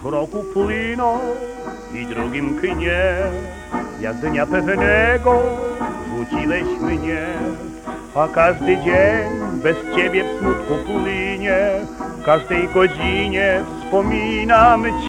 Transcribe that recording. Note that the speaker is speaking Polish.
roku płyną i drugim knie. Jak dnia pewnego rzuciłeś mnie, a każdy dzień bez ciebie w smutku płynie. W każdej godzinie wspominam cię.